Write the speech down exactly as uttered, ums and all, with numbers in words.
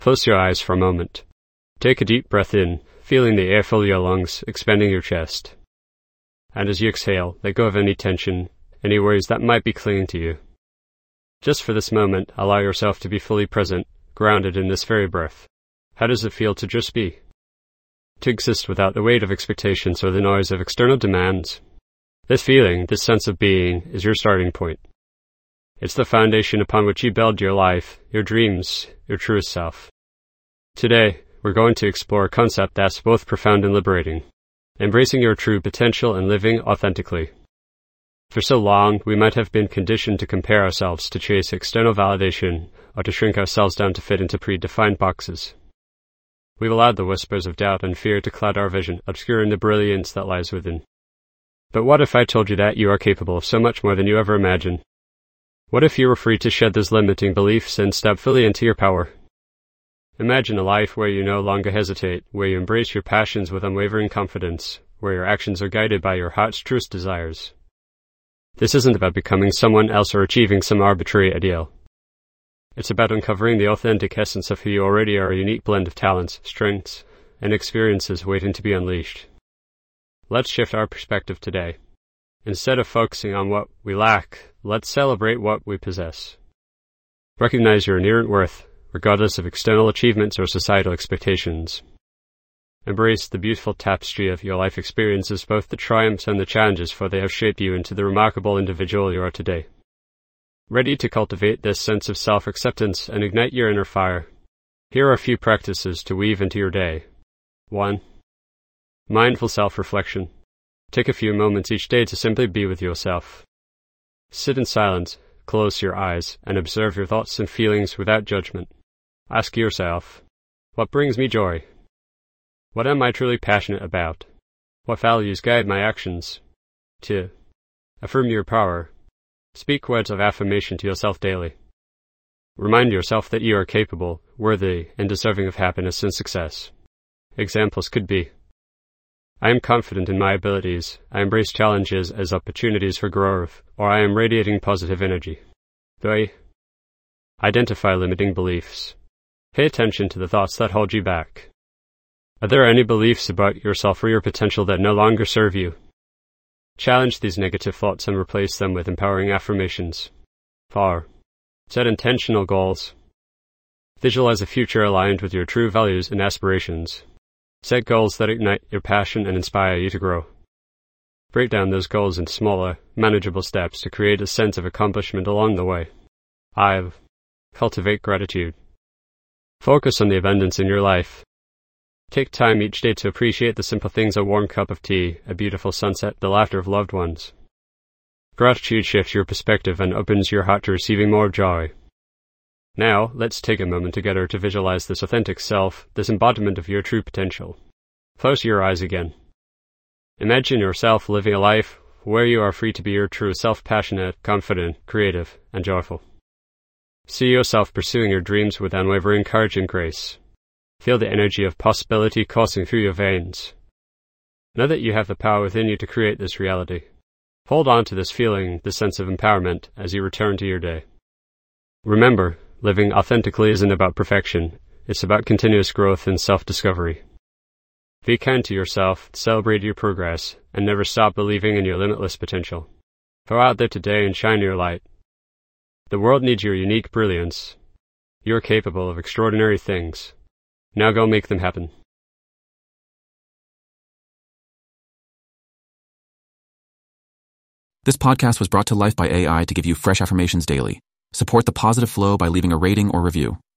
Close your eyes for a moment. Take a deep breath in, feeling the air fill your lungs, expanding your chest. And as you exhale, let go of any tension, any worries that might be clinging to you. Just for this moment, allow yourself to be fully present, grounded in this very breath. How does it feel to just be? To exist without the weight of expectations or the noise of external demands? This feeling, this sense of being, is your starting point. It's the foundation upon which you build your life, your dreams, your truest self. Today, we're going to explore a concept that's both profound and liberating. Embracing your true potential and living authentically. For so long, we might have been conditioned to compare ourselves, to chase external validation, or to shrink ourselves down to fit into predefined boxes. We've allowed the whispers of doubt and fear to cloud our vision, obscuring the brilliance that lies within. But what if I told you that you are capable of so much more than you ever imagined? What if you were free to shed those limiting beliefs and step fully into your power? Imagine a life where you no longer hesitate, where you embrace your passions with unwavering confidence, where your actions are guided by your heart's truest desires. This isn't about becoming someone else or achieving some arbitrary ideal. It's about uncovering the authentic essence of who you already are, a unique blend of talents, strengths, and experiences waiting to be unleashed. Let's shift our perspective today. Instead of focusing on what we lack, let's celebrate what we possess. Recognize your inherent worth, regardless of external achievements or societal expectations. Embrace the beautiful tapestry of your life experiences, both the triumphs and the challenges, for they have shaped you into the remarkable individual you are today. Ready to cultivate this sense of self-acceptance and ignite your inner fire? Here are a few practices to weave into your day. one. Mindful self-reflection. Take a few moments each day to simply be with yourself. Sit in silence, close your eyes, and observe your thoughts and feelings without judgment. Ask yourself, what brings me joy? What am I truly passionate about? What values guide my actions? two. Affirm your power. Speak words of affirmation to yourself daily. Remind yourself that you are capable, worthy, and deserving of happiness and success. Examples could be: I am confident in my abilities, I embrace challenges as opportunities for growth, or I am radiating positive energy. three. Identify limiting beliefs. Pay attention to the thoughts that hold you back. Are there any beliefs about yourself or your potential that no longer serve you? Challenge these negative thoughts and replace them with empowering affirmations. four. Set intentional goals. Visualize a future aligned with your true values and aspirations. Set goals that ignite your passion and inspire you to grow. Break down those goals into smaller, manageable steps to create a sense of accomplishment along the way. five. Cultivate gratitude. Focus on the abundance in your life. Take time each day to appreciate the simple things: a warm cup of tea, a beautiful sunset, the laughter of loved ones. Gratitude shifts your perspective and opens your heart to receiving more joy. Now, let's take a moment together to visualize this authentic self, this embodiment of your true potential. Close your eyes again. Imagine yourself living a life where you are free to be your true self, passionate, confident, creative, and joyful. See yourself pursuing your dreams with unwavering courage and grace. Feel the energy of possibility coursing through your veins. Know that you have the power within you to create this reality. Hold on to this feeling, this sense of empowerment, as you return to your day. Remember, living authentically isn't about perfection. It's about continuous growth and self-discovery. Be kind to yourself, celebrate your progress, and never stop believing in your limitless potential. Go out there today and shine your light. The world needs your unique brilliance. You're capable of extraordinary things. Now go make them happen. This podcast was brought to life by A I to give you fresh affirmations daily. Support the positive flow by leaving a rating or review.